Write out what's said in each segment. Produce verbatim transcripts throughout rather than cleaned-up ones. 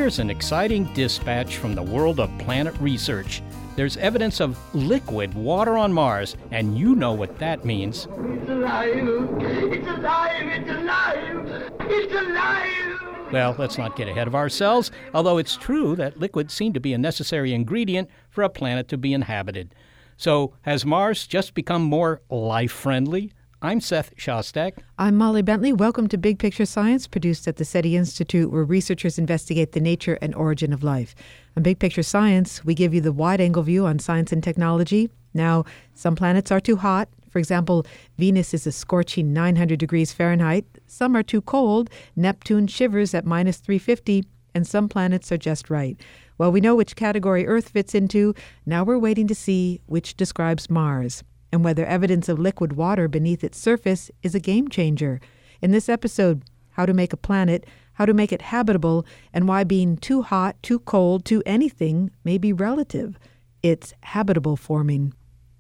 Here's an exciting dispatch from the world of planet research. There's evidence of liquid water on Mars, and you know what that means. It's alive! It's alive! It's alive! It's alive! Well, let's not get ahead of ourselves, although it's true that liquid seemed to be a necessary ingredient for a planet to be inhabited. So, has Mars just become more life-friendly? I'm Seth Shostak. I'm Molly Bentley. Welcome to Big Picture Science, produced at the SETI Institute, where researchers investigate the nature and origin of life. On Big Picture Science, we give you the wide-angle view on science and technology. Now, some planets are too hot. For example, Venus is a scorching nine hundred degrees Fahrenheit. Some are too cold. Neptune shivers at minus three hundred fifty, and some planets are just right. Well, we know which category Earth fits into. Now we're waiting to see which describes Mars, and whether evidence of liquid water beneath its surface is a game changer. In this episode, how to make a planet, how to make it habitable, and why being too hot, too cold, too anything may be relative. It's habitable forming.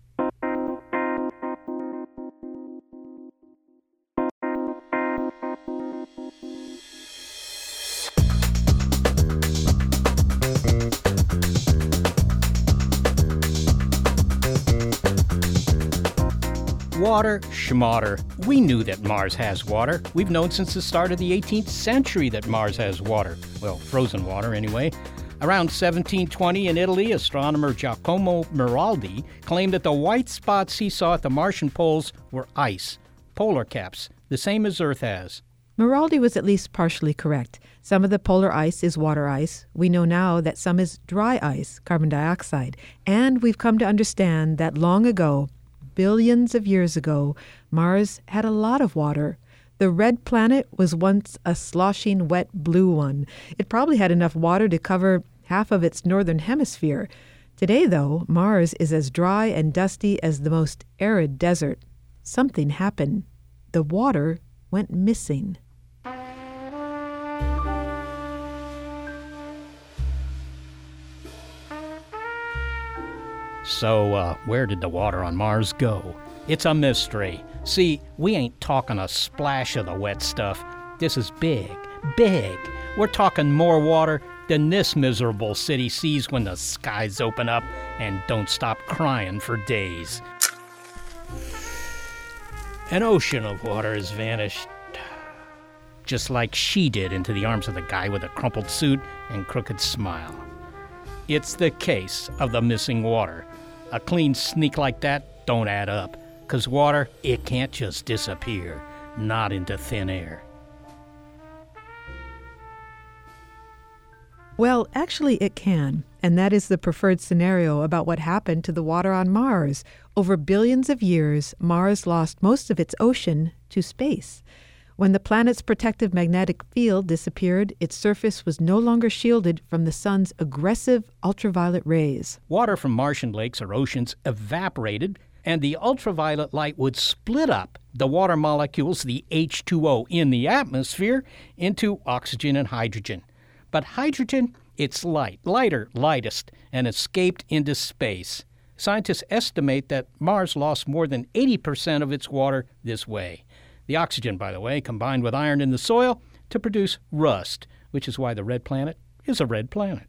Water, schmatter. We knew that Mars has water. We've known since the start of the eighteenth century that Mars has water. Well, frozen water anyway. Around seventeen twenty in Italy, astronomer Giacomo Maraldi claimed that the white spots he saw at the Martian poles were ice, polar caps, the same as Earth has. Maraldi was at least partially correct. Some of the polar ice is water ice. We know now that some is dry ice, carbon dioxide. And we've come to understand that long ago, billions of years ago, Mars had a lot of water. The red planet was once a sloshing, wet blue one. It probably had enough water to cover half of its northern hemisphere. Today, though, Mars is as dry and dusty as the most arid desert. Something happened. The water went missing. So, uh, where did the water on Mars go? It's a mystery. See, we ain't talking a splash of the wet stuff. This is big, big. We're talking more water than this miserable city sees when the skies open up and don't stop crying for days. An ocean of water has vanished, just like she did into the arms of the guy with a crumpled suit and crooked smile. It's the case of the missing water. A clean sneak like that don't add up, 'cause water, it can't just disappear, not into thin air. Well, actually it can, and that is the preferred scenario about what happened to the water on Mars. Over billions of years, Mars lost most of its ocean to space. When the planet's protective magnetic field disappeared, its surface was no longer shielded from the sun's aggressive ultraviolet rays. Water from Martian lakes or oceans evaporated, and the ultraviolet light would split up the water molecules, the H two O in the atmosphere, into oxygen and hydrogen. But hydrogen, it's light, lighter, lightest, and escaped into space. Scientists estimate that Mars lost more than eighty percent of its water this way. The oxygen, by the way, combined with iron in the soil to produce rust, which is why the red planet is a red planet.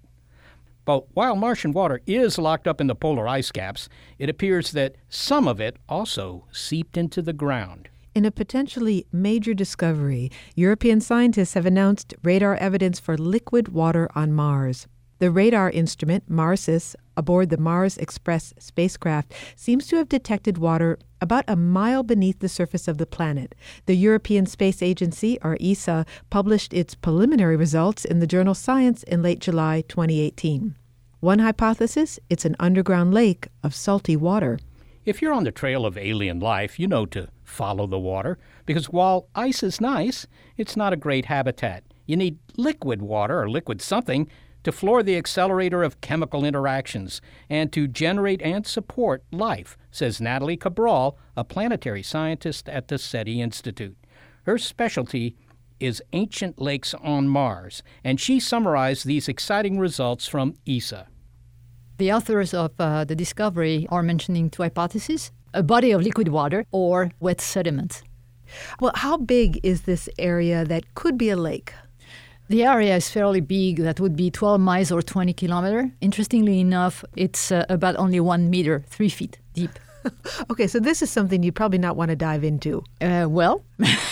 But while Martian water is locked up in the polar ice caps, it appears that some of it also seeped into the ground. In a potentially major discovery, European scientists have announced radar evidence for liquid water on Mars. The radar instrument, MARSIS, aboard the Mars Express spacecraft, seems to have detected water about a mile beneath the surface of the planet. The European Space Agency, or E S A, published its preliminary results in the journal Science in late July twenty eighteen. One hypothesis, it's an underground lake of salty water. If you're on the trail of alien life, you know to follow the water, because while ice is nice, it's not a great habitat. You need liquid water or liquid something to floor the accelerator of chemical interactions and to generate and support life, says Natalie Cabral, a planetary scientist at the SETI Institute. Her specialty is ancient lakes on Mars, and she summarized these exciting results from E S A. The authors of uh, the discovery are mentioning two hypotheses: a body of liquid water or wet sediment. Well, how big is this area that could be a lake? The area is fairly big. That would be twelve miles or twenty kilometers. Interestingly enough, it's uh, about only one meter, three feet deep. Okay, so this is something you probably not want to dive into. Uh, well,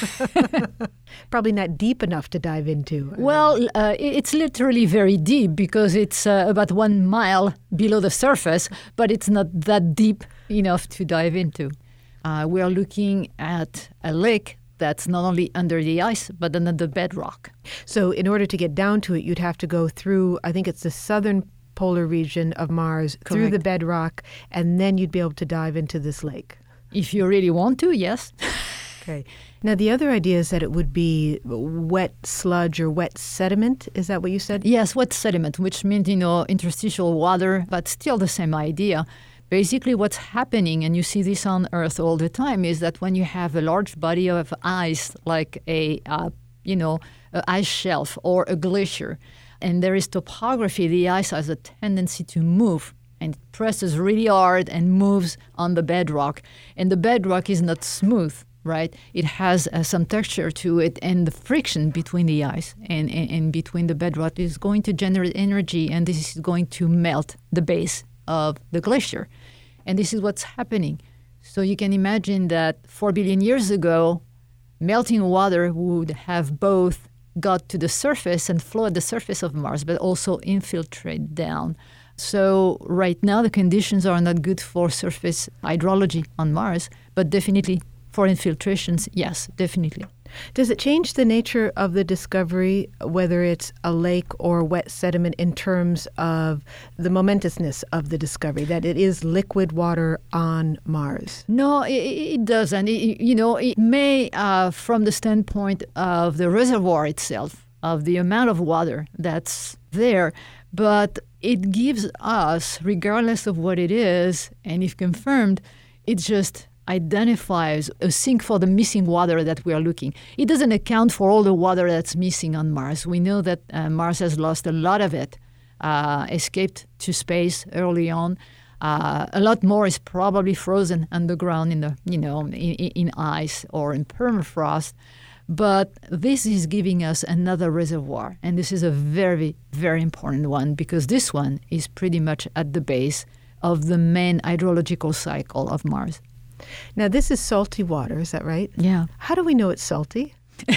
probably not deep enough to dive into. Well, uh, it's literally very deep because it's uh, about one mile below the surface, but it's not that deep enough to dive into. Uh, we are looking at a lake that's not only under the ice, but under the bedrock. So in order to get down to it, you'd have to go through, I think it's the southern polar region of Mars, Correct. through the bedrock, and then you'd be able to dive into this lake. If you really want to, yes. Okay. Now, the other idea is that it would be wet sludge or wet sediment. Is that what you said? Yes, wet sediment, which means, you know, interstitial water, but still the same idea. Basically, what's happening, and you see this on Earth all the time, is that when you have a large body of ice, like a, uh, you know, an ice shelf or a glacier, and there is topography, the ice has a tendency to move, and it presses really hard and moves on the bedrock. And the bedrock is not smooth, right? It has uh, some texture to it, and the friction between the ice and, and, and between the bedrock is going to generate energy, and this is going to melt the base of the glacier. And this is what's happening. So you can imagine that four billion years ago, melting water would have both got to the surface and flow at the surface of Mars, but also infiltrate down. So right now, the conditions are not good for surface hydrology on Mars, but definitely for infiltrations, yes, definitely. Does it change the nature of the discovery, whether it's a lake or wet sediment, in terms of the momentousness of the discovery, that it is liquid water on Mars? No, it, it doesn't. It, you know, it may, uh, from the standpoint of the reservoir itself, of the amount of water that's there, but it gives us, regardless of what it is, and if confirmed, it just identifies a sink for the missing water that we are looking. It doesn't account for all the water that's missing on Mars. We know that uh, Mars has lost a lot of it, uh, escaped to space early on. Uh, a lot more is probably frozen underground in the, you know, in, in ice or in permafrost. But this is giving us another reservoir, and this is a very, very important one because this one is pretty much at the base of the main hydrological cycle of Mars. Now, this is salty water, is that right? Yeah. How do we know it's salty?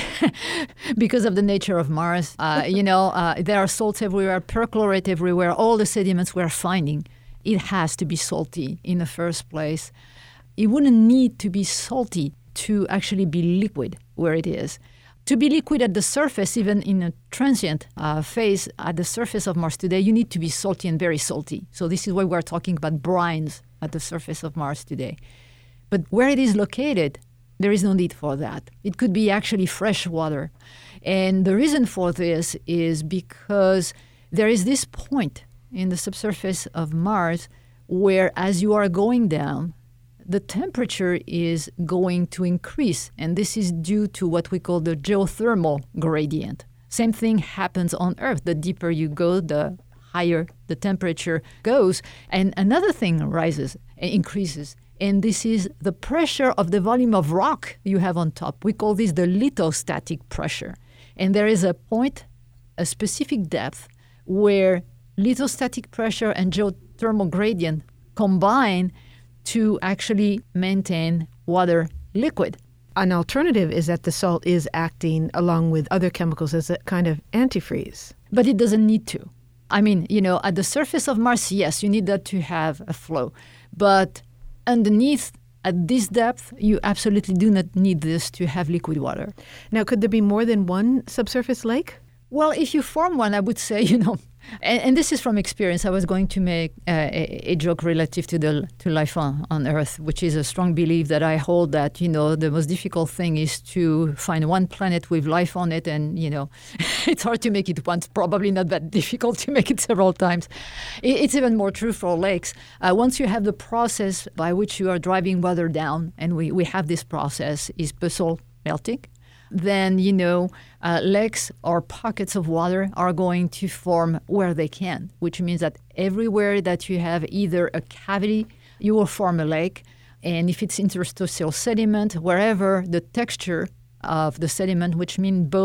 Because of the nature of Mars. Uh, you know, uh, there are salts everywhere, perchlorate everywhere, all the sediments we're finding. It has to be salty in the first place. It wouldn't need to be salty to actually be liquid where it is. To be liquid at the surface, even in a transient uh, phase at the surface of Mars today, you need to be salty and very salty. So this is why we're talking about brines at the surface of Mars today. But where it is located, there is no need for that. It could be actually fresh water. And the reason for this is because there is this point in the subsurface of Mars where as you are going down, the temperature is going to increase. And this is due to what we call the geothermal gradient. Same thing happens on Earth. The deeper you go, the higher the temperature goes. And another thing rises, increases. And this is the pressure of the volume of rock you have on top. We call this the lithostatic pressure. And there is a point, a specific depth, where lithostatic pressure and geothermal gradient combine to actually maintain water liquid. An alternative is that the salt is acting along with other chemicals as a kind of antifreeze. But it doesn't need to. I mean, you know, at the surface of Mars, yes, you need that to have a flow. But underneath, at this depth, you absolutely do not need this to have liquid water. Now, could there be more than one subsurface lake? Well, if you form one, I would say, you know, and, and this is from experience. I was going to make uh, a, a joke relative to the to life on, on Earth, which is a strong belief that I hold that, you know, the most difficult thing is to find one planet with life on it. And, you know, it's hard to make it once, probably not that difficult to make it several times. It, it's even more true for lakes. Uh, once you have the process by which you are driving water down, and we, we have this process, is basalt melting, then, you know, uh, lakes or pockets of water are going to form where they can, which means that everywhere that you have either a cavity, you will form a lake. And if it's interstitial sediment, wherever the texture of the sediment, which means both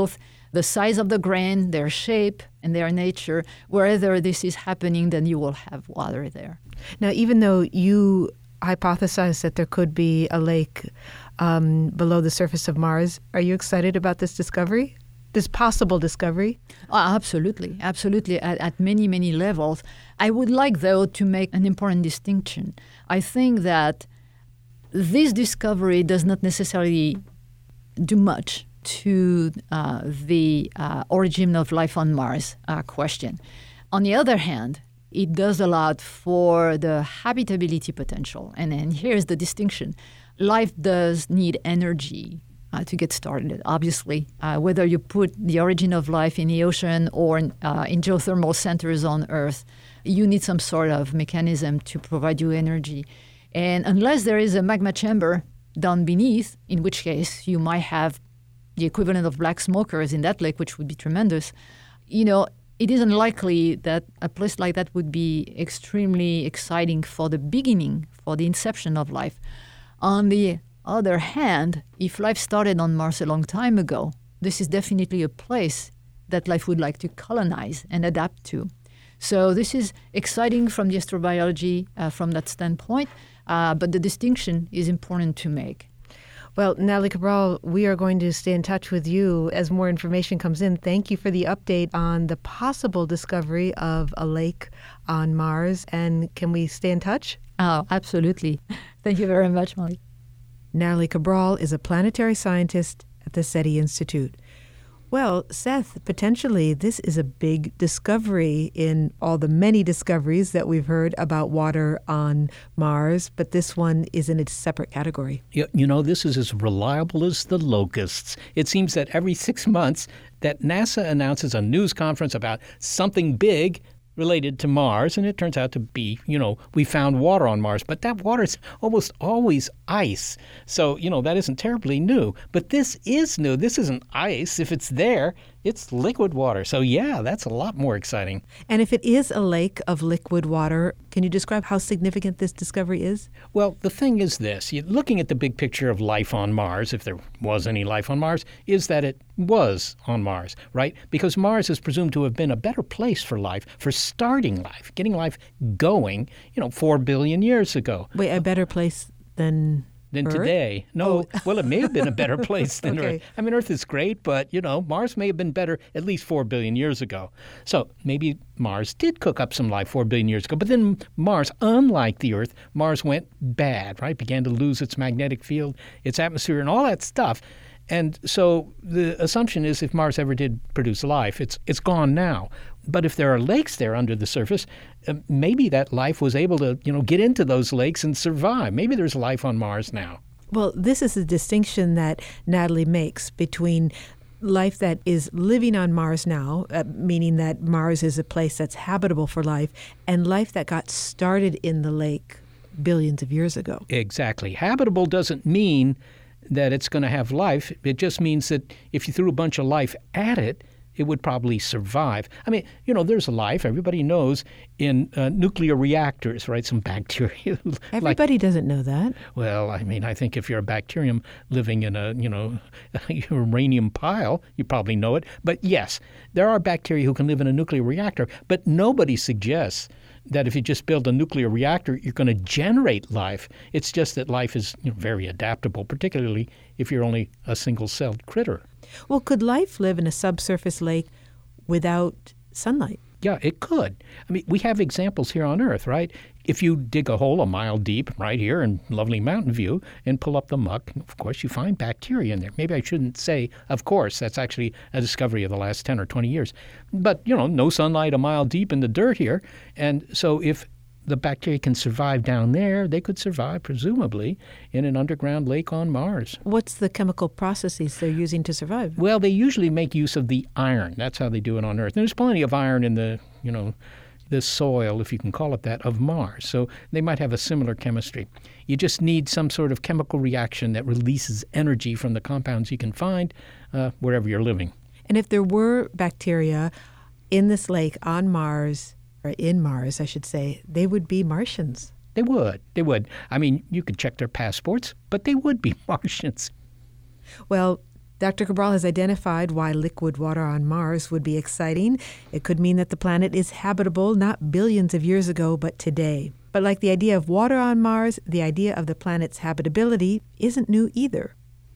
the size of the grain, their shape, and their nature. Wherever this is happening, then you will have water there. Now, even though you hypothesized that there could be a lake um, below the surface of Mars, are you excited about this discovery? This possible discovery? Oh, absolutely, absolutely, at, at many, many levels. I would like, though, to make an important distinction. I think that this discovery does not necessarily do much to uh, the uh, origin of life on Mars uh, question. On the other hand, it does a lot for the habitability potential. And, and here's the distinction. Life does need energy Uh, to get started, obviously. Uh, whether you put the origin of life in the ocean or uh, in geothermal centers on Earth, you need some sort of mechanism to provide you energy. And unless there is a magma chamber down beneath, in which case you might have the equivalent of black smokers in that lake, which would be tremendous, you know, it is unlikely that a place like that would be extremely exciting for the beginning, for the inception of life. On the other hand, if life started on Mars a long time ago, this is definitely a place that life would like to colonize and adapt to. So this is exciting from the astrobiology uh, from that standpoint, uh, but the distinction is important to make. Well, Natalie Cabral, we are going to stay in touch with you as more information comes in. Thank you for the update on the possible discovery of a lake on Mars. And can we stay in touch? Oh, absolutely. Thank you very much, Molly. Natalie Cabral is a planetary scientist at the SETI Institute. Well, Seth, potentially this is a big discovery in all the many discoveries that we've heard about water on Mars, but this one is in a separate category. You, you know, this is as reliable as the locusts. It seems that every six months that NASA announces a news conference about something big related to Mars, and it turns out to be, you know, we found water on Mars, but that water is almost always ice. So, you know, that isn't terribly new. But this is new. This isn't ice. If it's there, it's liquid water. So, yeah, that's a lot more exciting. And if it is a lake of liquid water, can you describe how significant this discovery is? Well, the thing is this. You're looking at the big picture of life on Mars, if there was any life on Mars, is that it was on Mars, right? Because Mars is presumed to have been a better place for life, for starting life, getting life going, you know, four billion years ago. Wait, a better place than Than Earth? today. No, Oh. well, it may have been a better place than Okay. Earth. I mean, Earth is great, but, you know, Mars may have been better at least four billion years ago. So maybe Mars did cook up some life four billion years ago. But then Mars, unlike the Earth, Mars went bad, right? Began to lose its magnetic field, its atmosphere, and all that stuff. And so the assumption is if Mars ever did produce life, it's it's gone now. But if there are lakes there under the surface, uh, maybe that life was able to, you know, get into those lakes and survive. Maybe there's life on Mars now. Well, this is the distinction that Natalie makes between life that is living on Mars now, uh, meaning that Mars is a place that's habitable for life, and life that got started in the lake billions of years ago. Exactly. Habitable doesn't mean that it's going to have life. It just means that if you threw a bunch of life at it, it would probably survive. I mean, you know, there's life, everybody knows, in uh, nuclear reactors, right? Some bacteria. Everybody like, doesn't know that. well, I mean, I think if you're a bacterium living in a, you know, uranium pile, you probably know it. But yes, there are bacteria who can live in a nuclear reactor, but nobody suggests that if you just build a nuclear reactor, you're going to generate life. It's just that life is, you know, very adaptable, particularly if you're only a single-celled critter. Well, could life live in a subsurface lake without sunlight? Yeah, it could. I mean, we have examples here on Earth, right? If you dig a hole a mile deep right here in lovely Mountain View and pull up the muck, of course, you find bacteria in there. Maybe I shouldn't say, of course. That's actually a discovery of the last ten or twenty years. But, you know, no sunlight a mile deep in the dirt here. And so if the bacteria can survive down there, they could survive, presumably, in an underground lake on Mars. What's the chemical processes they're using to survive? Well, they usually make use of the iron. That's how they do it on Earth. And there's plenty of iron in the, you know, the soil, if you can call it that, of Mars. So they might have a similar chemistry. You just need some sort of chemical reaction that releases energy from the compounds you can find uh, wherever you're living. And if there were bacteria in this lake on Mars, or in Mars, I should say, they would be Martians. They would. They would. I mean, you could check their passports, but they would be Martians. Well, Doctor Cabral has identified why liquid water on Mars would be exciting. It could mean that the planet is habitable not billions of years ago, but today. But like the idea of water on Mars, the idea of the planet's habitability isn't new either.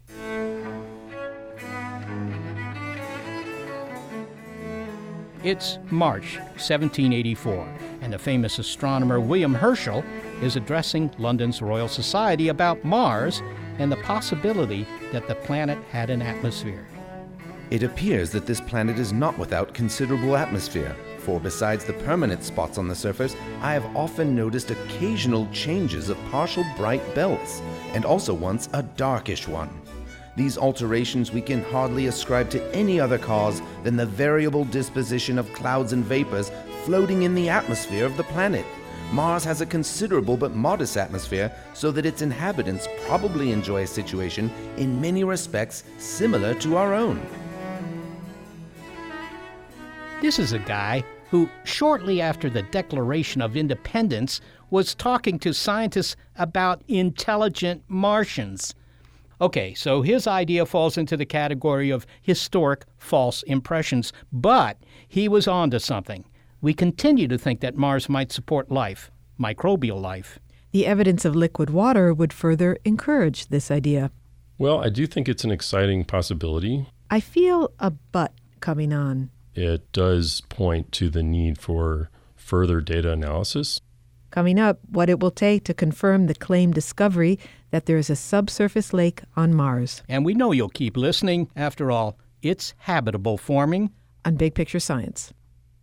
It's March seventeen eighty-four, and the famous astronomer William Herschel is addressing London's Royal Society about Mars and the possibility that the planet had an atmosphere. It appears that this planet is not without considerable atmosphere, for besides the permanent spots on the surface, I have often noticed occasional changes of partial bright belts, and also once a darkish one. These alterations we can hardly ascribe to any other cause than the variable disposition of clouds and vapors floating in the atmosphere of the planet. Mars has a considerable but modest atmosphere, so that its inhabitants probably enjoy a situation in many respects similar to our own. This is a guy who, shortly after the Declaration of Independence, was talking to scientists about intelligent Martians. Okay, so his idea falls into the category of historic false impressions, but he was onto something. We continue to think that Mars might support life, microbial life. The evidence of liquid water would further encourage this idea. Well, I do think it's an exciting possibility. I feel a but coming on. It does point to the need for further data analysis. Coming up, what it will take to confirm the claimed discovery that there is a subsurface lake on Mars. And we know you'll keep listening. After all, it's habitable forming. On Big Picture Science.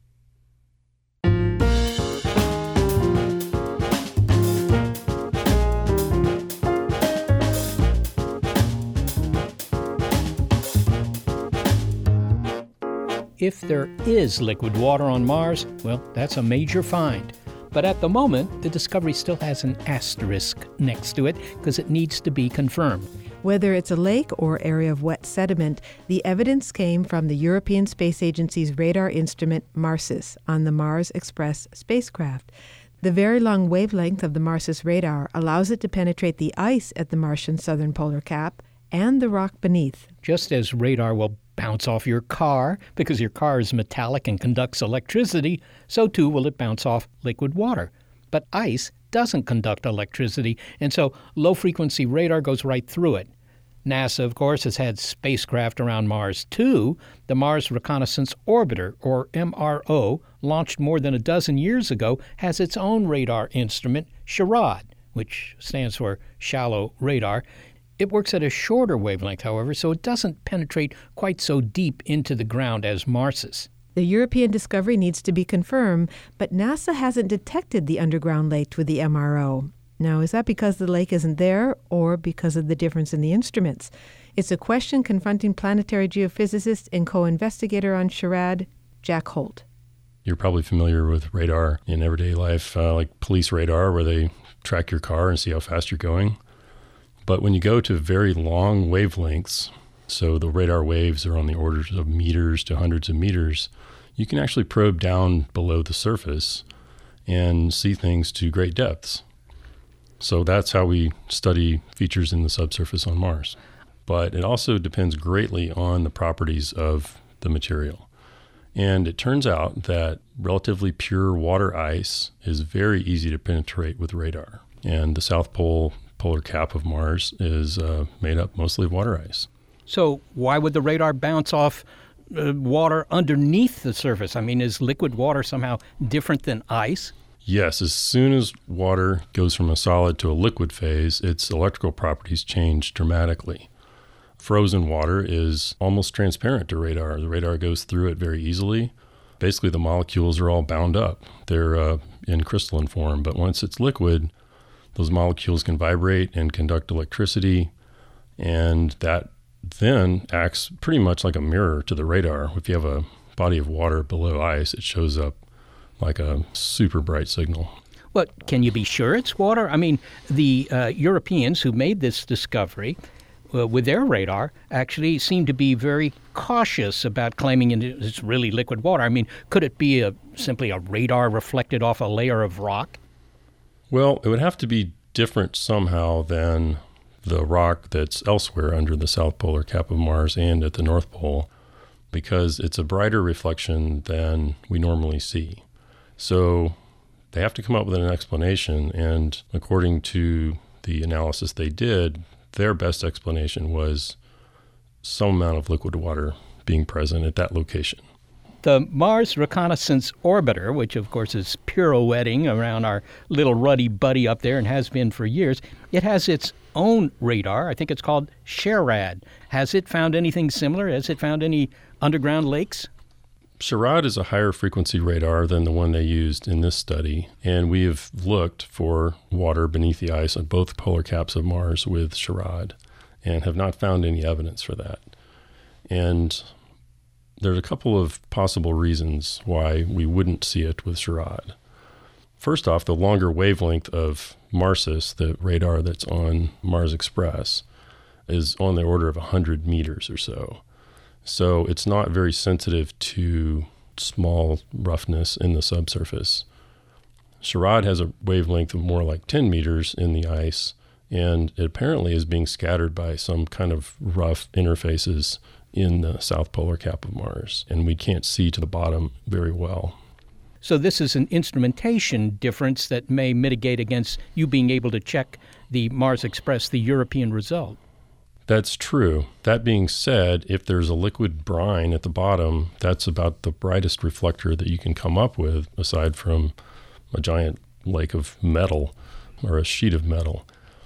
If there is liquid water on Mars, well, that's a major find. But at the moment, the discovery still has an asterisk next to it because it needs to be confirmed. Whether it's a lake or area of wet sediment, the evidence came from the European Space Agency's radar instrument MARSIS on the Mars Express spacecraft. The very long wavelength of the MARSIS radar allows it to penetrate the ice at the Martian southern polar cap and the rock beneath. Just as radar will bounce off your car because your car is metallic and conducts electricity, so too will it bounce off liquid water. But ice doesn't conduct electricity, and so low-frequency radar goes right through it. NASA, of course, has had spacecraft around Mars, too. The Mars Reconnaissance Orbiter, or M R O, launched more than a dozen years ago, has its own radar instrument, SHARAD, which stands for Shallow Radar. It works at a shorter wavelength, however, so it doesn't penetrate quite so deep into the ground as MARSIS. The European discovery needs to be confirmed, but NASA hasn't detected the underground lake with the M R O. Now, is that because the lake isn't there or because of the difference in the instruments? It's a question confronting planetary geophysicist and co-investigator on SHARAD, Jack Holt. You're probably familiar with radar in everyday life, uh, like police radar, where they track your car and see how fast you're going. But when you go to very long wavelengths, so the radar waves are on the orders of meters to hundreds of meters, you can actually probe down below the surface and see things to great depths. So that's how we study features in the subsurface on Mars. But it also depends greatly on the properties of the material. And it turns out that relatively pure water ice is very easy to penetrate with radar. And the South Pole polar cap of Mars is uh, made up mostly of water ice. So why would the radar bounce off uh, water underneath the surface? I mean, is liquid water somehow different than ice? Yes, as soon as water goes from a solid to a liquid phase, its electrical properties change dramatically. Frozen water is almost transparent to radar. The radar goes through it very easily. Basically, the molecules are all bound up. They're uh, in crystalline form, but once it's liquid, those molecules can vibrate and conduct electricity, and that then acts pretty much like a mirror to the radar. If you have a body of water below ice, it shows up like a super bright signal. Well, can you be sure it's water? I mean, the uh, Europeans who made this discovery uh, with their radar actually seem to be very cautious about claiming it's really liquid water. I mean, could it be a, simply a radar reflected off a layer of rock? Well, it would have to be different somehow than the rock that's elsewhere under the south polar cap of Mars and at the North Pole, because it's a brighter reflection than we normally see. So they have to come up with an explanation, and according to the analysis they did, their best explanation was some amount of liquid water being present at that location. The Mars Reconnaissance Orbiter, which of course is pirouetting around our little ruddy buddy up there and has been for years, it has its own radar. I think it's called SHARAD. Has it found anything similar? Has it found any underground lakes? SHARAD is a higher frequency radar than the one they used in this study, and we have looked for water beneath the ice on both polar caps of Mars with SHARAD and have not found any evidence for that. And there's a couple of possible reasons why we wouldn't see it with SHARAD. First off, the longer wavelength of MARSIS, the radar that's on Mars Express, is on the order of one hundred meters or so. So it's not very sensitive to small roughness in the subsurface. SHARAD has a wavelength of more like ten meters in the ice, and it apparently is being scattered by some kind of rough interfaces in the south polar cap of Mars, and we can't see to the bottom very well. So this is an instrumentation difference that may mitigate against you being able to check the Mars Express, the European result. That's true. That being said, if there's a liquid brine at the bottom, that's about the brightest reflector that you can come up with, aside from a giant lake of metal or a sheet of metal.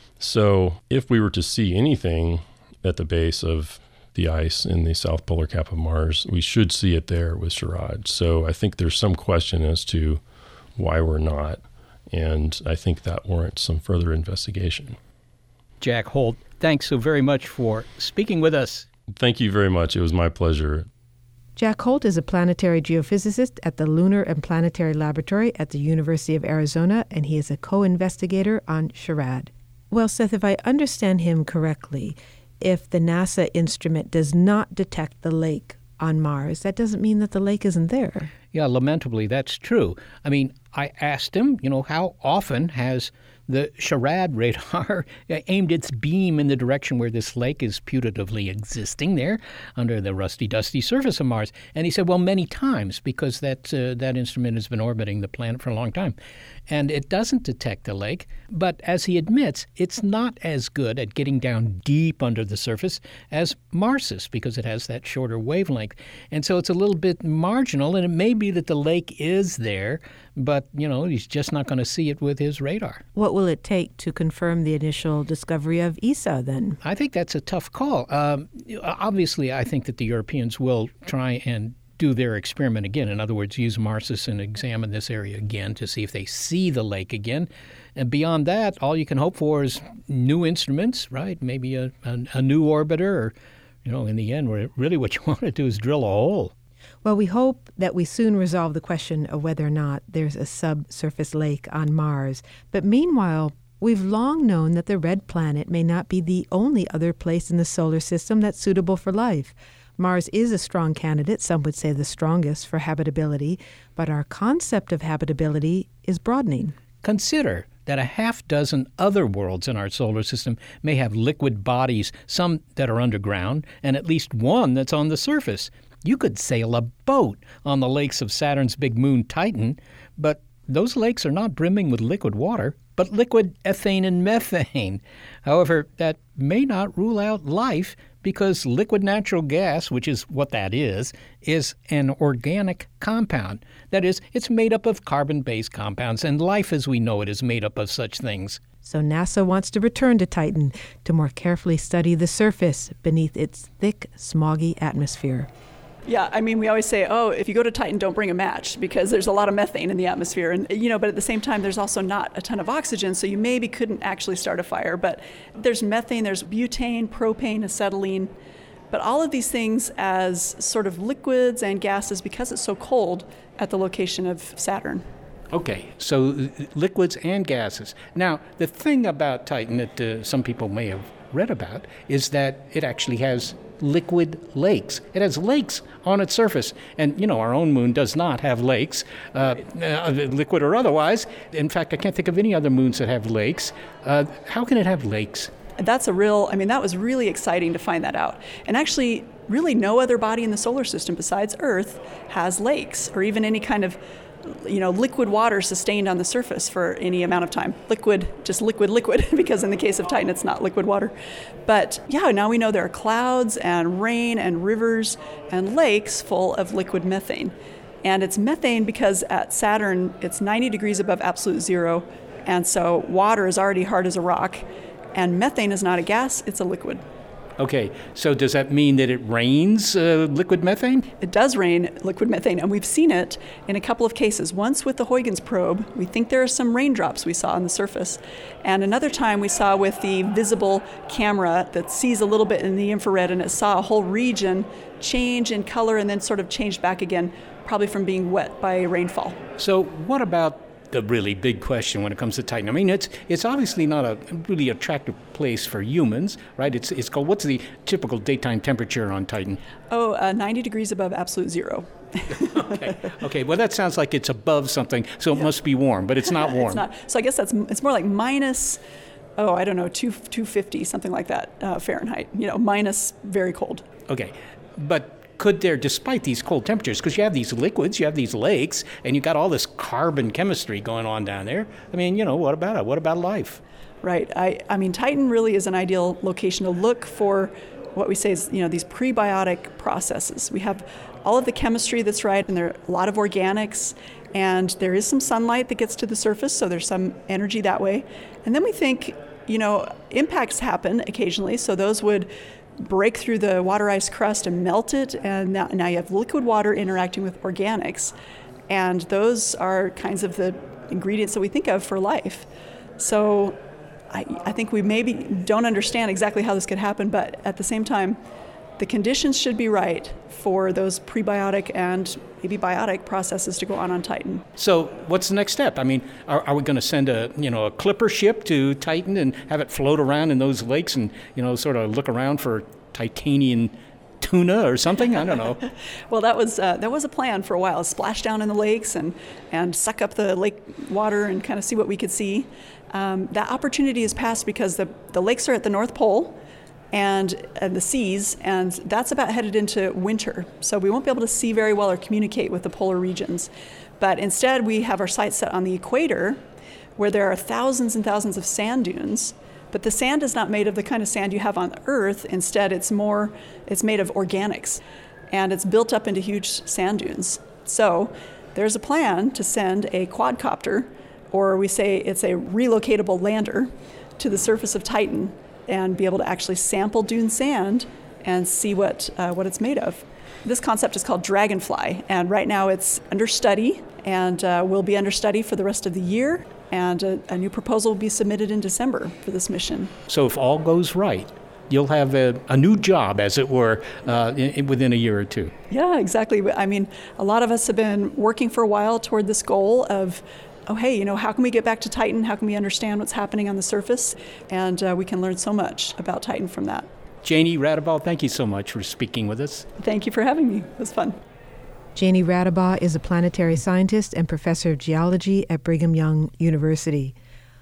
So if we were to see anything at the base of the ice in the south polar cap of Mars, we should see it there with SHARAD. So I think there's some question as to why we're not, and I think that warrants some further investigation. Jack Holt, thanks so very much for speaking with us. Thank you very much. It was my pleasure. Jack Holt is a planetary geophysicist at the Lunar and Planetary Laboratory at the University of Arizona, and he is a co-investigator on SHARAD. Well, Seth, if I understand him correctly, if the NASA instrument does not detect the lake on Mars, that doesn't mean that the lake isn't there. Yeah, lamentably, that's true. I mean, I asked him, you know, how often has the SHARAD radar aimed its beam in the direction where this lake is putatively existing there under the rusty, dusty surface of Mars? And he said, well, many times, because that uh, that instrument has been orbiting the planet for a long time. And it doesn't detect the lake, but as he admits, it's not as good at getting down deep under the surface as MARSIS, because it has that shorter wavelength. And so it's a little bit marginal, and it may be that the lake is there, but, you know, he's just not going to see it with his radar. What will it take to confirm the initial discovery of E S A, then? I think that's a tough call. Um, obviously, I think that the Europeans will try and do their experiment again. In other words, use MARSIS and examine this area again to see if they see the lake again. And beyond that, all you can hope for is new instruments, right? Maybe a, a, a new orbiter, or, you know, in the end, really what you want to do is drill a hole. Well, we hope that we soon resolve the question of whether or not there's a subsurface lake on Mars. But meanwhile, we've long known that the red planet may not be the only other place in the solar system that's suitable for life. Mars is a strong candidate, some would say the strongest, for habitability, but our concept of habitability is broadening. Consider that a half dozen other worlds in our solar system may have liquid bodies, some that are underground, and at least one that's on the surface. You could sail a boat on the lakes of Saturn's big moon Titan, but those lakes are not brimming with liquid water, but liquid ethane and methane. However, that may not rule out life, because liquid natural gas, which is what that is, is an organic compound. That is, it's made up of carbon-based compounds, and life as we know it is made up of such things. So NASA wants to return to Titan to more carefully study the surface beneath its thick, smoggy atmosphere. Yeah, I mean, we always say, oh, if you go to Titan, don't bring a match, because there's a lot of methane in the atmosphere. And, you know, but at the same time, there's also not a ton of oxygen, so you maybe couldn't actually start a fire. But there's methane, there's butane, propane, acetylene. But all of these things as sort of liquids and gases, because it's so cold at the location of Saturn. Okay, so liquids and gases. Now, the thing about Titan that uh, some people may have read about is that it actually has liquid lakes. It has lakes on its surface. And, you know, our own moon does not have lakes, uh, uh, liquid or otherwise. In fact, I can't think of any other moons that have lakes. Uh, how can it have lakes? That's a real, I mean, that was really exciting to find that out. And actually, really no other body in the solar system besides Earth has lakes or even any kind of, you know, liquid water sustained on the surface for any amount of time. Liquid, just liquid, liquid, because in the case of Titan, it's not liquid water. But yeah, now we know there are clouds and rain and rivers and lakes full of liquid methane. And it's methane because at Saturn, it's ninety degrees above absolute zero. And so water is already hard as a rock. And methane is not a gas, it's a liquid. Okay, so does that mean that it rains uh, liquid methane? It does rain liquid methane, and we've seen it in a couple of cases. Once with the Huygens probe, we think there are some raindrops we saw on the surface. And another time we saw with the visible camera that sees a little bit in the infrared, and it saw a whole region change in color and then sort of change back again, probably from being wet by rainfall. So what about the really big question when it comes to Titan? I mean, it's it's obviously not a really attractive place for humans, right? It's it's called, what's the typical daytime temperature on Titan? Oh, uh, ninety degrees above absolute zero. okay. Okay. Well, that sounds like it's above something, so it yeah. must be warm, but it's not warm. It's not. So I guess that's it's more like minus, oh, I don't know, two two fifty, something like that, uh, Fahrenheit. You know, minus very cold. Okay, but could there, despite these cold temperatures, because you have these liquids, you have these lakes, and you've got all this carbon chemistry going on down there, I mean, you know, what about it? What about life? Right. I, I mean, Titan really is an ideal location to look for what we say is, you know, these prebiotic processes. We have all of the chemistry that's right, and there are a lot of organics, and there is some sunlight that gets to the surface, so there's some energy that way. And then we think, you know, impacts happen occasionally, so those would break through the water ice crust and melt it, and now, now you have liquid water interacting with organics, and those are kinds of the ingredients that we think of for life. So I, I think we maybe don't understand exactly how this could happen, but at the same time, the conditions should be right for those prebiotic and maybe biotic processes to go on on Titan. So what's the next step? I mean, are, are we going to send a, you know, a clipper ship to Titan and have it float around in those lakes and, you know, sort of look around for Titanian tuna or something? I don't know. Well, that was uh, that was a plan for a while. Splash down in the lakes and, and suck up the lake water and kind of see what we could see. Um, that opportunity has passed because the, the lakes are at the North Pole, and uh, the seas, and that's about headed into winter. So we won't be able to see very well or communicate with the polar regions. But instead, we have our sights set on the equator, where there are thousands and thousands of sand dunes. But the sand is not made of the kind of sand you have on Earth. Instead, it's more, it's made of organics, and it's built up into huge sand dunes. So there's a plan to send a quadcopter, or we say it's a relocatable lander, to the surface of Titan, and be able to actually sample dune sand and see what uh, what it's made of. This concept is called Dragonfly, and right now it's under study, and uh, will be under study for the rest of the year, and a, a new proposal will be submitted in December for this mission. So if all goes right, you'll have a, a new job, as it were, uh, in, within a year or two. Yeah, exactly. I mean, a lot of us have been working for a while toward this goal of, oh, hey, you know, how can we get back to Titan? How can we understand what's happening on the surface? And uh, we can learn so much about Titan from that. Janie Radabaugh, thank you so much for speaking with us. Thank you for having me. It was fun. Janie Radabaugh is a planetary scientist and professor of geology at Brigham Young University.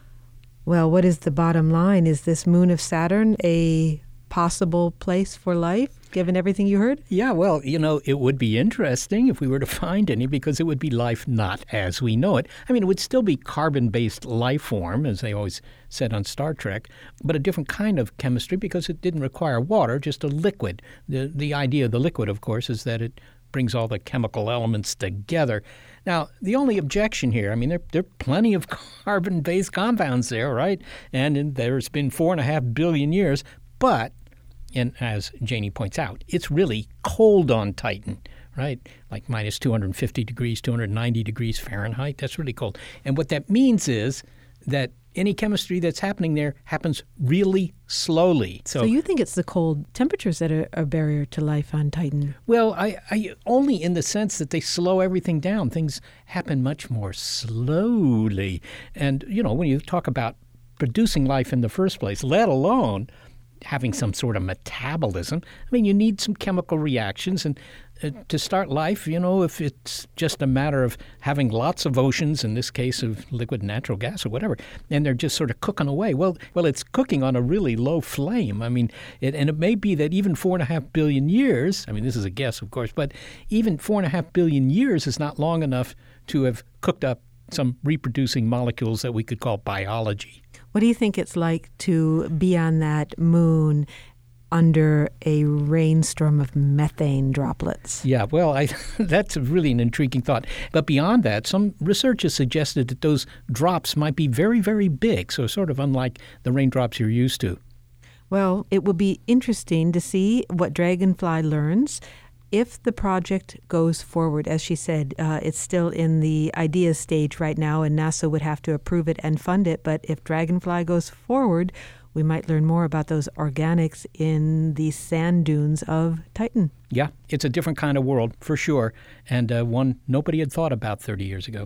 Well, what is the bottom line? Is this moon of Saturn a possible place for life, given everything you heard? Yeah, well, you know, it would be interesting if we were to find any, because it would be life not as we know it. I mean, it would still be carbon-based life form, as they always said on Star Trek, but a different kind of chemistry because it didn't require water, just a liquid. The, the idea of the liquid, of course, is that it brings all the chemical elements together. Now, the only objection here, I mean, there, there are plenty of carbon-based compounds there, right? And, and there's been four and a half billion years, but and as Janie points out, it's really cold on Titan, right? Like minus two hundred fifty degrees, two hundred ninety degrees Fahrenheit. That's really cold. And what that means is that any chemistry that's happening there happens really slowly. So, so you think it's the cold temperatures that are a barrier to life on Titan? Well, I, I only in the sense that they slow everything down. Things happen much more slowly. And, you know, when you talk about producing life in the first place, let alone having some sort of metabolism. I mean, you need some chemical reactions. And uh, to start life, you know, if it's just a matter of having lots of oceans, in this case of liquid natural gas or whatever, and they're just sort of cooking away. Well, well, it's cooking on a really low flame. I mean, it, and it may be that even four and a half billion years, I mean, this is a guess, of course, but even four and a half billion years is not long enough to have cooked up some reproducing molecules that we could call biology. What do you think it's like to be on that moon under a rainstorm of methane droplets? Yeah, well, I, that's really an intriguing thought. But beyond that, some researchers suggested that those drops might be very, very big, so sort of unlike the raindrops you're used to. Well, it will be interesting to see what Dragonfly learns if the project goes forward. As she said, uh, it's still in the idea stage right now, and NASA would have to approve it and fund it. But if Dragonfly goes forward, we might learn more about those organics in the sand dunes of Titan. Yeah, it's a different kind of world, for sure, and uh, one nobody had thought about thirty years ago.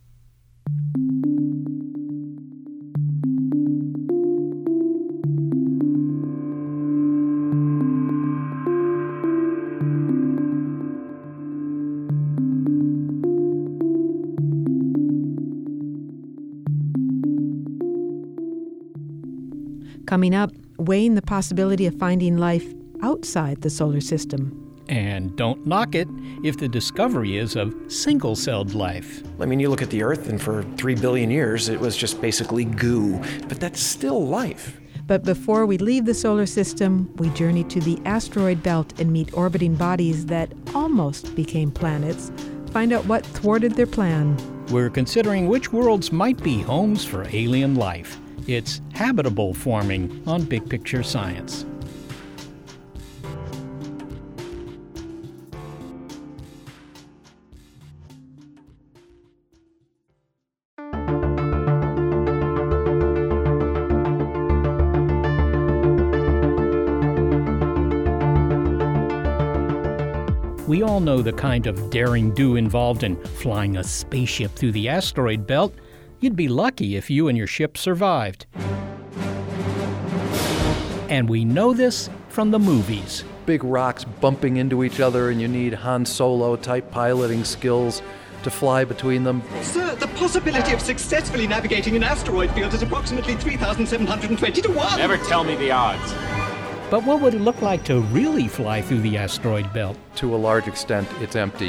Coming up, weighing the possibility of finding life outside the solar system. And don't knock it if the discovery is of single-celled life. I mean, you look at the Earth, and for three billion years, it was just basically goo. But that's still life. But before we leave the solar system, we journey to the asteroid belt and meet orbiting bodies that almost became planets. Find out what thwarted their plan. We're considering which worlds might be homes for alien life. It's Habitable Forming on Big Picture Science. We all know the kind of daring-do involved in flying a spaceship through the asteroid belt. You'd be lucky if you and your ship survived. And we know this from the movies. Big rocks bumping into each other, and you need Han Solo-type piloting skills to fly between them. Sir, the possibility of successfully navigating an asteroid field is approximately three thousand seven hundred twenty to one. Never tell me the odds. But what would it look like to really fly through the asteroid belt? To a large extent, it's empty.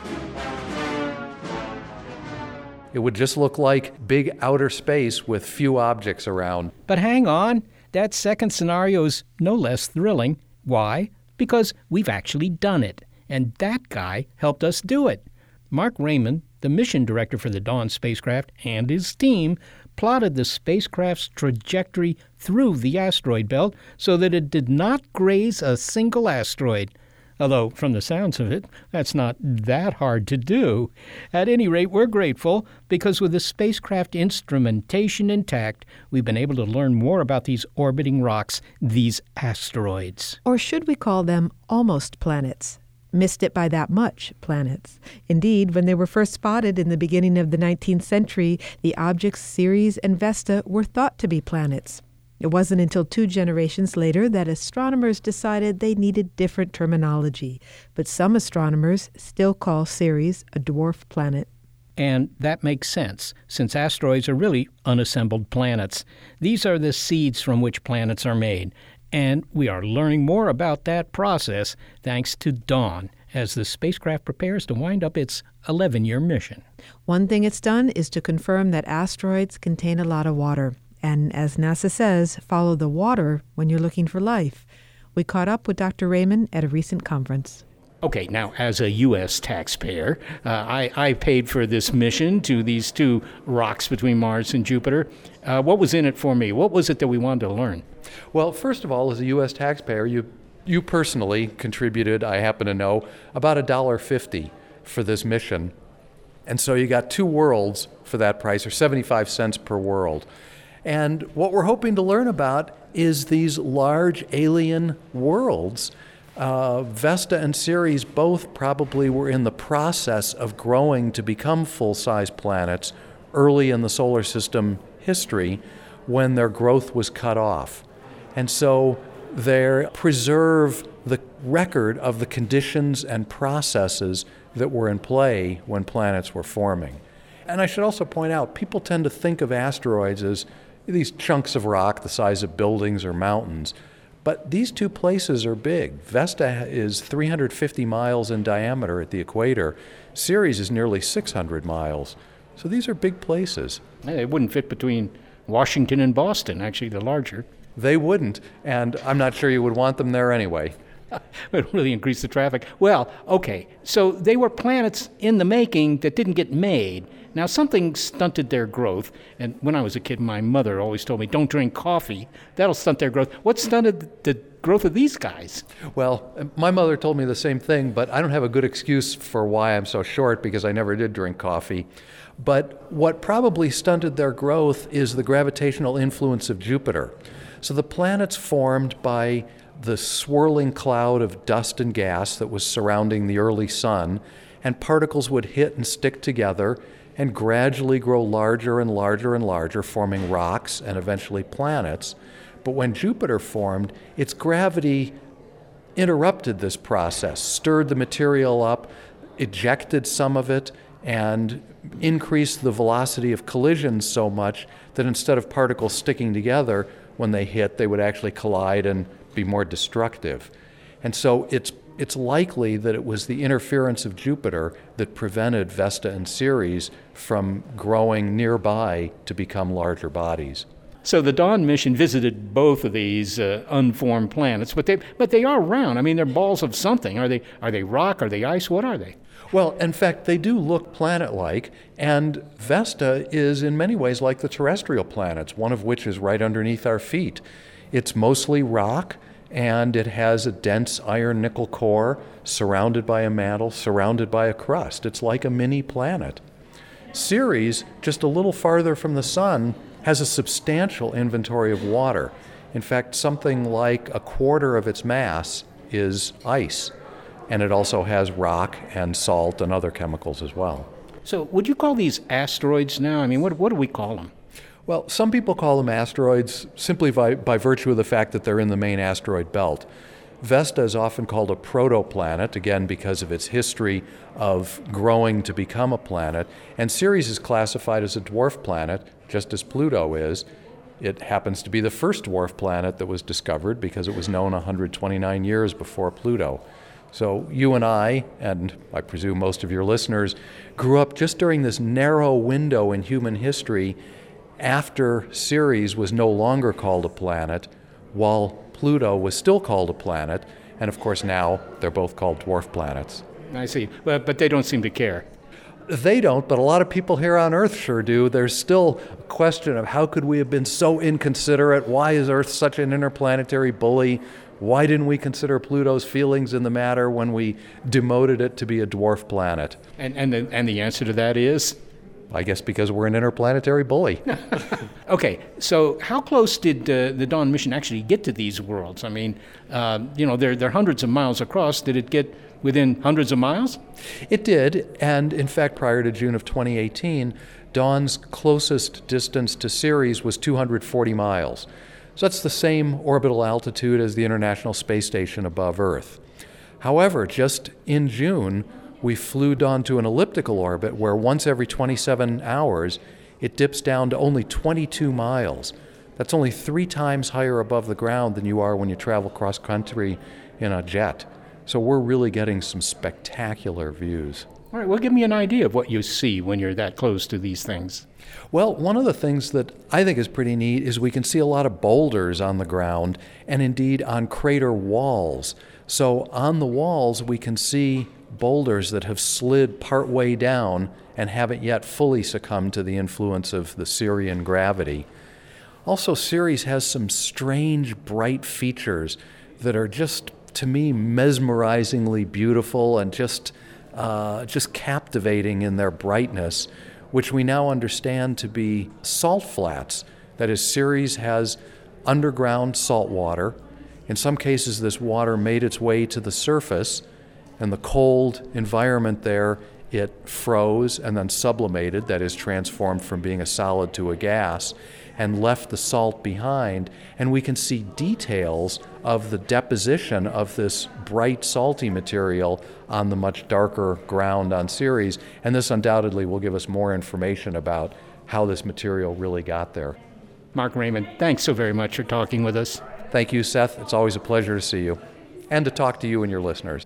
It would just look like big outer space with few objects around. But hang on, that second scenario is no less thrilling. Why? Because we've actually done it, and that guy helped us do it. Mark Raymond, the mission director for the Dawn spacecraft, and his team plotted the spacecraft's trajectory through the asteroid belt so that it did not graze a single asteroid. Although, from the sounds of it, that's not that hard to do. At any rate, we're grateful because with the spacecraft instrumentation intact, we've been able to learn more about these orbiting rocks, these asteroids. Or should we call them almost planets? Missed it by that much, planets. Indeed, when they were first spotted in the beginning of the nineteenth century, the objects Ceres and Vesta were thought to be planets. It wasn't until two generations later that astronomers decided they needed different terminology, but some astronomers still call Ceres a dwarf planet. And that makes sense, since asteroids are really unassembled planets. These are the seeds from which planets are made, and we are learning more about that process thanks to Dawn, as the spacecraft prepares to wind up its eleven-year mission. One thing it's done is to confirm that asteroids contain a lot of water. And as NASA says, follow the water when you're looking for life. We caught up with Doctor Raymond at a recent conference. Okay, now, as a U S taxpayer, uh, I, I paid for this mission to these two rocks between Mars and Jupiter. Uh, what was in it for me? What was it that we wanted to learn? Well, first of all, as a U S taxpayer, you you personally contributed, I happen to know, about one dollar fifty for this mission. And so you got two worlds for that price, or seventy-five cents per world. And what we're hoping to learn about is these large alien worlds. Uh, Vesta and Ceres both probably were in the process of growing to become full-size planets early in the solar system history when their growth was cut off. And so They preserve the record of the conditions and processes that were in play when planets were forming. And I should also point out, people tend to think of asteroids as these chunks of rock the size of buildings or mountains. But these two places are big. Vesta is three hundred fifty miles in diameter at the equator. Ceres is nearly six hundred miles. So these are big places. They wouldn't fit between Washington and Boston, actually, the larger. They wouldn't, and I'm not sure you would want them there anyway. It would really increase the traffic. Well, okay, so they were planets in the making that didn't get made. Now, something stunted their growth, and when I was a kid, my mother always told me, don't drink coffee. That'll stunt their growth. What stunted the growth of these guys? Well, my mother told me the same thing, but I don't have a good excuse for why I'm so short, because I never did drink coffee. But what probably stunted their growth is the gravitational influence of Jupiter. So the planets formed by the swirling cloud of dust and gas that was surrounding the early sun, and particles would hit and stick together and gradually grow larger and larger and larger, forming rocks and eventually planets. But when Jupiter formed, its gravity interrupted this process, stirred the material up, ejected some of it, and increased the velocity of collisions so much that instead of particles sticking together, when they hit, they would actually collide and be more destructive. And so it's it's likely that it was the interference of Jupiter that prevented Vesta and Ceres from growing nearby to become larger bodies. So the Dawn mission visited both of these uh, unformed planets, but they but they are round. I mean, they're balls of something. Are they are they rock? Are they ice? What are they? Well, in fact, they do look planet-like, and Vesta is in many ways like the terrestrial planets, one of which is right underneath our feet. It's mostly rock, and it has a dense iron-nickel core surrounded by a mantle, surrounded by a crust. It's like a mini planet. Ceres, just a little farther from the sun, has a substantial inventory of water. In fact, something like a quarter of its mass is ice. And it also has rock and salt and other chemicals as well. So would you call these asteroids now? I mean, what what do we call them? Well, some people call them asteroids simply by, by virtue of the fact that they're in the main asteroid belt. Vesta is often called a protoplanet, again because of its history of growing to become a planet. And Ceres is classified as a dwarf planet, just as Pluto is. It happens to be the first dwarf planet that was discovered because it was known one hundred twenty-nine years before Pluto. So you and I, and I presume most of your listeners, grew up just during this narrow window in human history after Ceres was no longer called a planet, while Pluto was still called a planet, and of course now they're both called dwarf planets. I see, but, but they don't seem to care. They don't, but a lot of people here on Earth sure do. There's still a question of how could we have been so inconsiderate? Why is Earth such an interplanetary bully? Why didn't we consider Pluto's feelings in the matter when we demoted it to be a dwarf planet? And and the, and the answer to that is? I guess because we're an interplanetary bully. Okay, so how close did uh, the Dawn mission actually get to these worlds? I mean, uh, you know, they're, they're hundreds of miles across. Did it get within hundreds of miles? It did, and in fact, prior to June of twenty eighteen, Dawn's closest distance to Ceres was two hundred forty miles. So that's the same orbital altitude as the International Space Station above Earth. However, just in June, we flew Dawn to an elliptical orbit where once every twenty-seven hours, it dips down to only twenty-two miles. That's only three times higher above the ground than you are when you travel cross-country in a jet. So we're really getting some spectacular views. All right, well, give me an idea of what you see when you're that close to these things. Well, one of the things that I think is pretty neat is we can see a lot of boulders on the ground and indeed on crater walls. So on the walls, we can see boulders that have slid partway down and haven't yet fully succumbed to the influence of the Sirian gravity. Also, Ceres has some strange, bright features that are just, to me, mesmerizingly beautiful and just uh, just captivating in their brightness, which we now understand to be salt flats. That is, Ceres has underground salt water. In some cases, this water made its way to the surface, and the cold environment there, it froze and then sublimated, that is, transformed from being a solid to a gas. and left the salt behind, and we can see details of the deposition of this bright salty material on the much darker ground on Ceres, and this undoubtedly will give us more information about how this material really got there. Mark Raymond, thanks so very much for talking with us. Thank you, Seth. It's always a pleasure to see you and to talk to you and your listeners.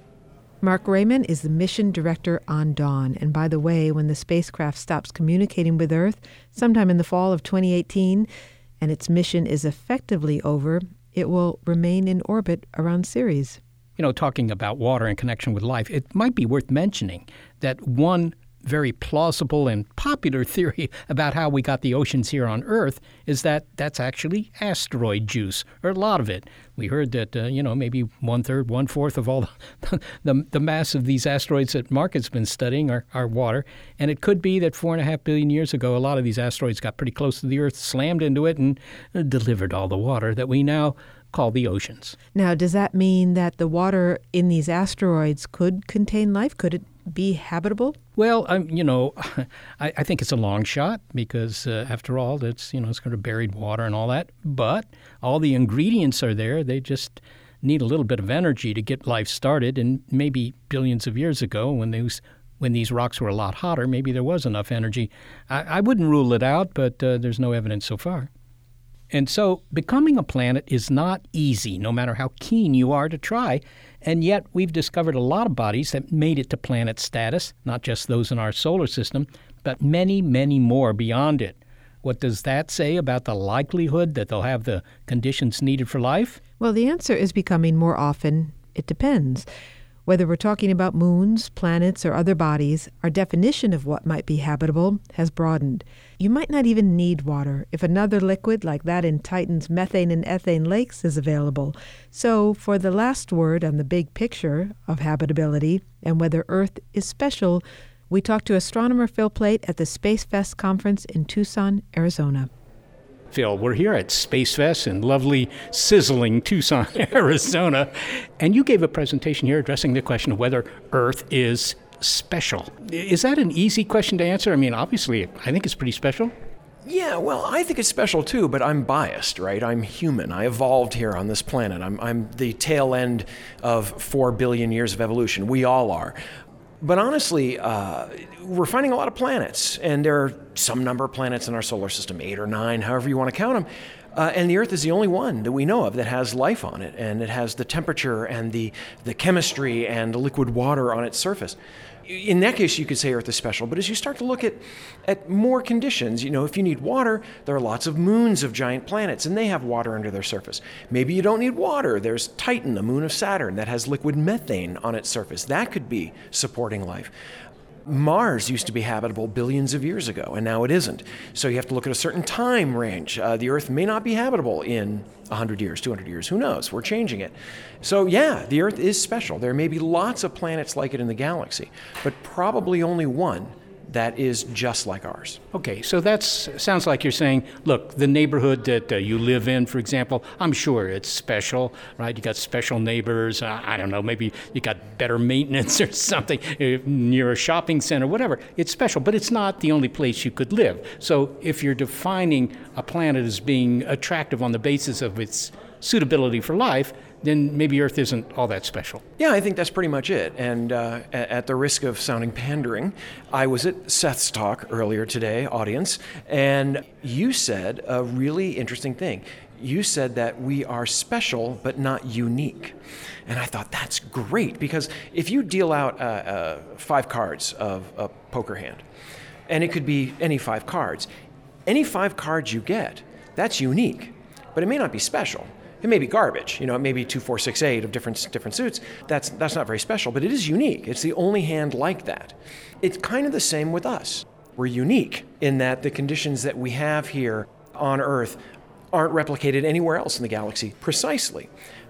Mark Raymond is the mission director on Dawn. And by the way, when the spacecraft stops communicating with Earth sometime in the fall of twenty eighteen and its mission is effectively over, it will remain in orbit around Ceres. You know, talking about water in connection with life, it might be worth mentioning that one very plausible and popular theory about how we got the oceans here on Earth is that that's actually asteroid juice, or a lot of it. We heard that, uh, you know, maybe one-third, one-fourth of all the, the, the mass of these asteroids that Mark has been studying are, are water. And it could be that four and a half billion years ago, a lot of these asteroids got pretty close to the Earth, slammed into it, and uh, delivered all the water that we now call the oceans. Now, does that mean that the water in these asteroids could contain life? Could it be habitable? Well, um, you know, I, I think it's a long shot because, uh, after all, it's, you know, it's kind of buried water and all that. But all the ingredients are there. They just need a little bit of energy to get life started. And maybe billions of years ago, when these when these rocks were a lot hotter, maybe there was enough energy. I, I wouldn't rule it out, but uh, there's no evidence so far. And so becoming a planet is not easy, no matter how keen you are to try. And yet we've discovered a lot of bodies that made it to planet status, not just those in our solar system, but many, many more beyond it. What does that say about the likelihood that they'll have the conditions needed for life? Well, the answer is becoming more often, it depends. Whether we're talking about moons, planets, or other bodies, our definition of what might be habitable has broadened. You might not even need water if another liquid like that in Titan's methane and ethane lakes is available. So, for the last word on the big picture of habitability and whether Earth is special, we talked to astronomer Phil Plait at the Space Fest conference in Tucson, Arizona. Phil, we're here at Space Fest in lovely, sizzling Tucson, Arizona, and you gave a presentation here addressing the question of whether Earth is special. Is that an easy question to answer? I mean, obviously, I think it's pretty special. Yeah, well, I think it's special too, but I'm biased, right? I'm human. I evolved here on this planet. I'm, I'm the tail end of four billion years of evolution. We all are. But honestly, uh, we're finding a lot of planets, and there are some number of planets in our solar system, eight or nine, however you want to count them. Uh, and the Earth is the only one that we know of that has life on it, and it has the temperature and the, the chemistry and the liquid water on its surface. In that case, you could say Earth is special, but as you start to look at, at more conditions, you know, if you need water, there are lots of moons of giant planets, and they have water under their surface. Maybe you don't need water. There's Titan, a moon of Saturn, that has liquid methane on its surface. That could be supporting life. Mars used to be habitable billions of years ago, and now it isn't. So you have to look at a certain time range. Uh, the Earth may not be habitable in one hundred years, two hundred years. Who knows? We're changing it. So yeah, the Earth is special. There may be lots of planets like it in the galaxy, but probably only one that is just like ours. Okay, so that sounds like you're saying, look, the neighborhood that uh, you live in, for example, I'm sure it's special, right? You got special neighbors. Uh, I don't know, maybe you got better maintenance or something uh, near a shopping center, whatever. It's special, but it's not the only place you could live. So if you're defining a planet as being attractive on the basis of its suitability for life, then maybe Earth isn't all that special. Yeah, I think that's pretty much it. And uh, at the risk of sounding pandering, I was at Seth's talk earlier today, audience, and you said a really interesting thing. You said that we are special but not unique. And I thought that's great, because if you deal out uh, uh, five cards of a poker hand, and it could be any five cards, any five cards you get, that's unique, but it may not be special. It may be garbage, you know, it may be two, four, six, eight of different different suits. That's that's not very special, but it is unique. It's the only hand like that. It's kind of the same with us. We're unique in that the conditions that we have here on Earth aren't replicated anywhere else in the galaxy precisely.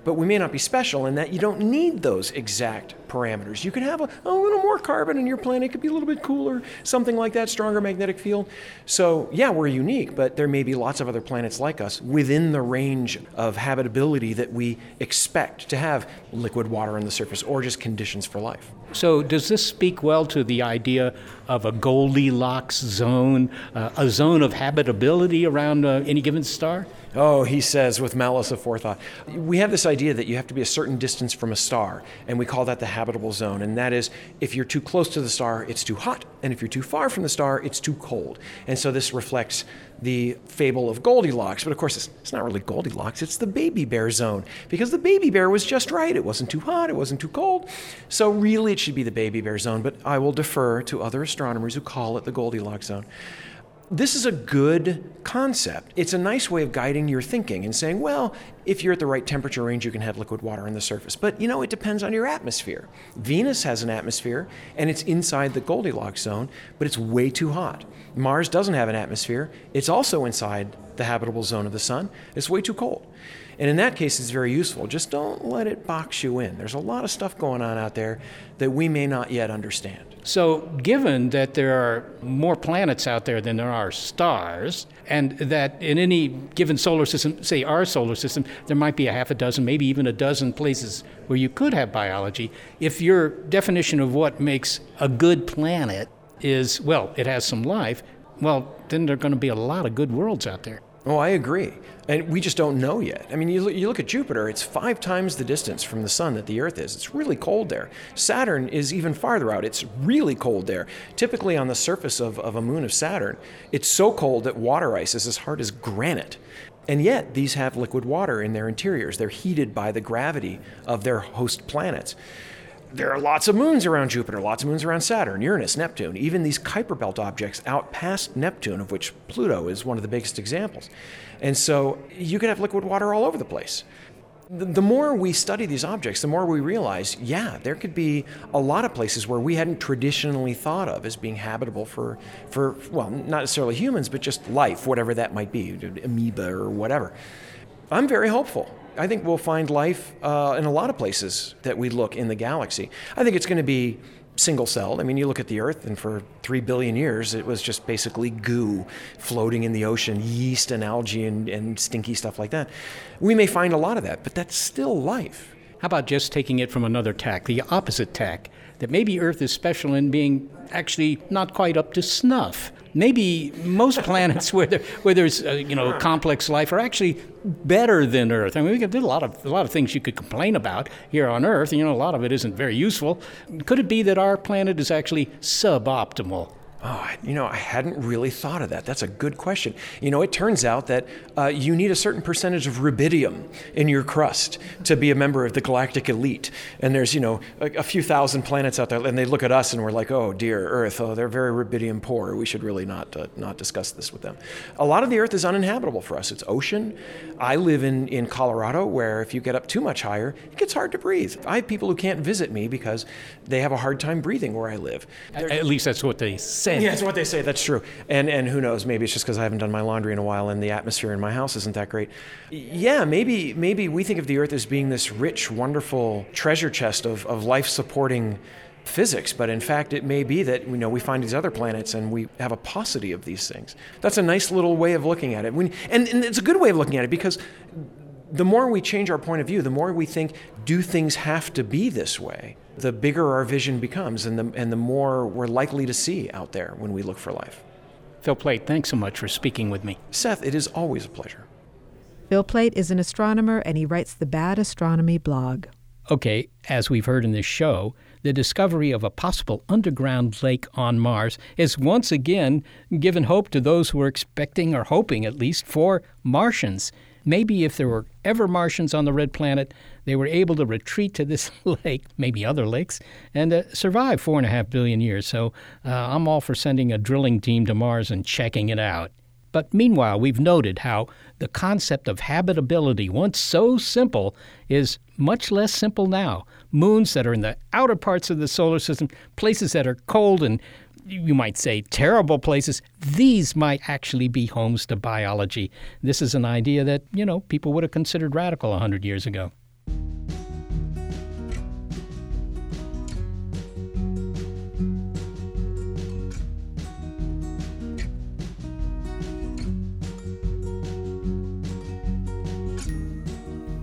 but we may not be special in that you don't need those exact parameters. You can have a, a little more carbon in your planet, it could be a little bit cooler, something like that, stronger magnetic field. So yeah, we're unique, but there may be lots of other planets like us within the range of habitability that we expect to have liquid water on the surface or just conditions for life. So does this speak well to the idea of a Goldilocks zone, uh, a zone of habitability around uh, any given star? Oh, he says with malice aforethought. We have this idea that you have to be a certain distance from a star, and we call that the habitable zone. And that is, if you're too close to the star, it's too hot, and if you're too far from the star, it's too cold. And so this reflects the fable of Goldilocks. But of course, it's, it's not really Goldilocks, it's the baby bear zone, because the baby bear was just right. It wasn't too hot, it wasn't too cold. So really, it should be the baby bear zone, but I will defer to other astronomers who call it the Goldilocks zone. This is a good concept. It's a nice way of guiding your thinking and saying, well, if you're at the right temperature range, you can have liquid water on the surface. But, you know, it depends on your atmosphere. Venus has an atmosphere, and it's inside the Goldilocks zone, but it's way too hot. Mars doesn't have an atmosphere. It's also inside the habitable zone of the sun. It's way too cold. And in that case, it's very useful. Just don't let it box you in. There's a lot of stuff going on out there that we may not yet understand. So given that there are more planets out there than there are stars, and that in any given solar system, say our solar system, there might be a half a dozen, maybe even a dozen places where you could have biology, if your definition of what makes a good planet is, well, it has some life, well, then there are going to be a lot of good worlds out there. Oh, I agree. And we just don't know yet. I mean, you look, you look at Jupiter, it's five times the distance from the sun that the Earth is. It's really cold there. Saturn is even farther out. It's really cold there. Typically on the surface of, of a moon of Saturn, it's so cold that water ice is as hard as granite. And yet, these have liquid water in their interiors. They're heated by the gravity of their host planets. There are lots of moons around Jupiter, lots of moons around Saturn, Uranus, Neptune, even these Kuiper Belt objects out past Neptune, of which Pluto is one of the biggest examples. And so you could have liquid water all over the place. The more we study these objects, the more we realize, yeah, there could be a lot of places where we hadn't traditionally thought of as being habitable for, for well, not necessarily humans, but just life, whatever that might be, amoeba or whatever. I'm very hopeful. I think we'll find life uh, in a lot of places that we look in the galaxy. I think it's going to be single-celled. I mean, you look at the Earth, and for three billion years, it was just basically goo floating in the ocean, yeast and algae and, and stinky stuff like that. We may find a lot of that, but that's still life. How about just taking it from another tack, the opposite tack, that maybe Earth is special in being actually not quite up to snuff? Maybe most planets where there, where there's uh, you know complex life are actually better than Earth. I mean, we could do a lot of a lot of things you could complain about here on Earth. You know, a lot of it isn't very useful. Could it be that our planet is actually suboptimal? Oh, you know, I hadn't really thought of that. That's a good question. You know, it turns out that uh, you need a certain percentage of rubidium in your crust to be a member of the galactic elite. And there's, you know, a, a few thousand planets out there, and they look at us and we're like, oh, dear Earth, oh, they're very rubidium poor. We should really not uh, not discuss this with them. A lot of the Earth is uninhabitable for us. It's ocean. I live in, in Colorado, where if you get up too much higher, it gets hard to breathe. I have people who can't visit me because they have a hard time breathing where I live. At, at least that's what they say. Yeah, that's what they say. That's true. And and who knows? Maybe it's just because I haven't done my laundry in a while and the atmosphere in my house isn't that great. Yeah, maybe maybe we think of the Earth as being this rich, wonderful treasure chest of, of life-supporting physics, but in fact it may be that you know we find these other planets and we have a paucity of these things. That's a nice little way of looking at it. When, and, and it's a good way of looking at it because the more we change our point of view, the more we think, do things have to be this way? The bigger our vision becomes and the, and the more we're likely to see out there when we look for life. Phil Plait, thanks so much for speaking with me. Seth, it is always a pleasure. Phil Plait is an astronomer, and he writes the Bad Astronomy blog. Okay, as we've heard in this show, the discovery of a possible underground lake on Mars has once again given hope to those who are expecting, or hoping at least, for Martians. Maybe if there were ever Martians on the red planet, they were able to retreat to this lake, maybe other lakes, and uh, survive four and a half billion years. So uh, I'm all for sending a drilling team to Mars and checking it out. But meanwhile, we've noted how the concept of habitability, once so simple, is much less simple now. Moons that are in the outer parts of the solar system, places that are cold and, you might say, terrible places, these might actually be homes to biology. This is an idea that, you know, people would have considered radical one hundred years ago.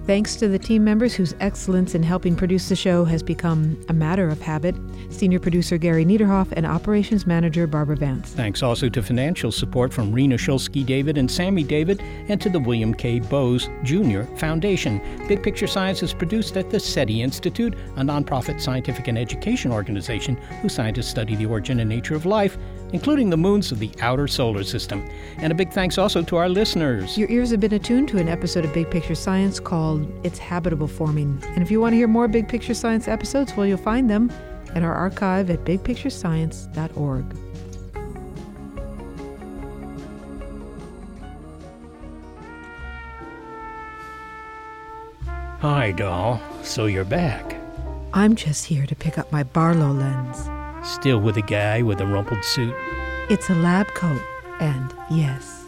Thanks to the team members whose excellence in helping produce the show has become a matter of habit. Senior producer Gary Niederhoff and operations manager Barbara Vance. Thanks also to financial support from Rena Shulsky-David and Sammy David, and to the William K. Bowes Junior Foundation. Big Picture Science is produced at the SETI Institute, a nonprofit scientific and education organization whose scientists study the origin and nature of life, including the moons of the outer solar system. And a big thanks also to our listeners. Your ears have been attuned to an episode of Big Picture Science called It's Habitable Forming. And if you want to hear more Big Picture Science episodes, well, you'll find them in our archive at big picture science dot org. Hi, doll. So you're back. I'm just here to pick up my Barlow lens. Still with a guy with a rumpled suit? It's a lab coat, and yes,